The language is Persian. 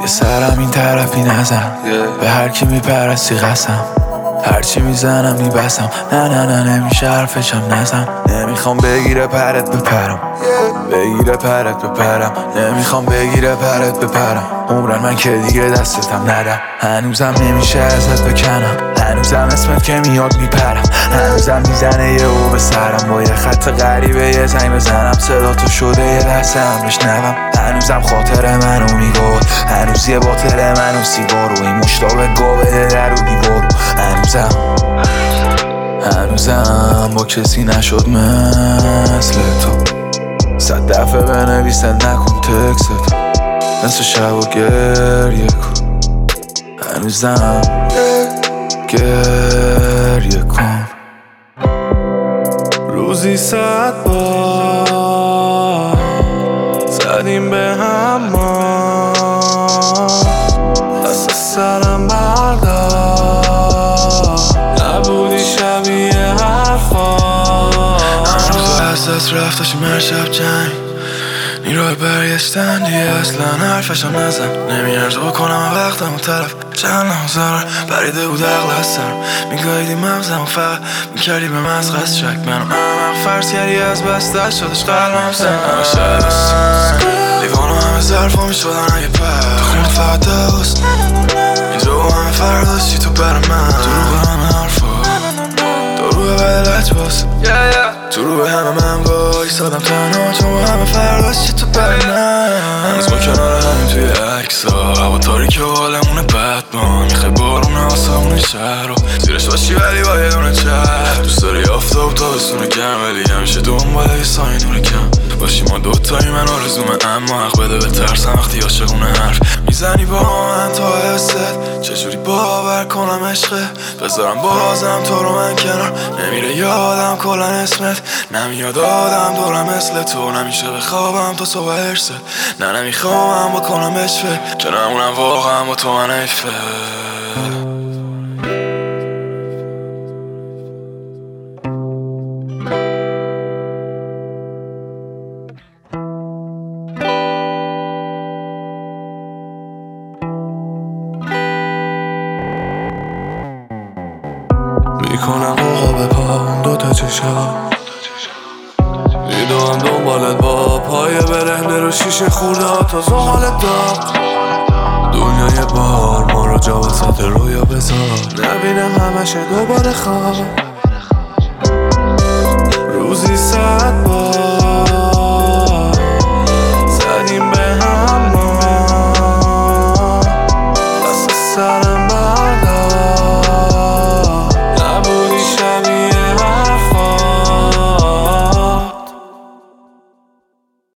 به سرم این طرفی نزن، به هر کی میپرستی قسم، هرچی میزنم میبسم. نه نه نه نمیشه حرفشم نزن. نمیخوام بگیره پرت بپرم، بگیره پرت بپرم. نمیخوام بگیره پرت بپرم. عمرن من که دیگه دستتم ندم. هنوزم نمیشه ازت بکنم، هنوزم اسمت که میاد میپرم. هنوزم میزنه یه او به سرم، با یه خط غریبه یه زنگ بزنم. صدا تو شده یه لحظه هم بشنوم. هنوزم خاطر منو میگود، هنوز یه باطل منو سیگارو، این مشتاق گابه در و دیوارو. هنوزم با کسی نشد مثل تو. 100 دفعه بنویسه نکن تکست، نصف شب و گریه کن. هنوزم گریه کن. روزی 100 بار زدیم به هم ما، دست سرم بردار، نبودی شبیه حرفا. هنوز از دست رفتاشیم هر شب جنگ، نیروی برگشتن دیگه اصلا حرفشم نزن. نمیارزو بکنم وقتم و طرف چند ضرر بریده بود عقل از سرم. میگاهیدی مغزم و فقط میکردی به مسخس شک. منو فرض کردی از بس دست شدش قلبم سن. لیوانو همه ظرفا میشدن اگه پر خون فقط دوست. اینجا با همه فرداشتی تو بر من، تو رو به همه حرفا، تو رو به بدلت باز، تو رو به همه من وای سادم تنها، تو با همه فرداشتی تو بر من. هنوز ما کنار همین توی عکسا، هوا تاریکه و حالمونه بدمان. میخوای بارونه آسمون شهر رو زیرش باشی ولی با یه دونه چهر. دوست داری آفتاب تابستونه گرم ولی همیشه دنباله یه سایه نور کم باشی. ما دوتایی من آرزومه، اما حق بده به ترسم وقتی عاشقونه حرف میزنی با من تا حست. چجوری باور کنم عشقه، بذارم بازم تو رو من کنار. نمیره یادم کلن اسمت، نمیاد آدم دورم مثل تو. نمیشه بخوابم تا صبح هرست، نه نمیخوام بکنم بشفه، که نمونم واقعا با تو من ایفه. میکنم آقا به پام دوتا چشم، میدوام دنبالت با پای برهنه رو شیشه خورده ها تا زغالت دار. دنیا یه بار ما رو جا وسط رویا بذار، نبینم همشه دوباره خواب. روزی 100 بار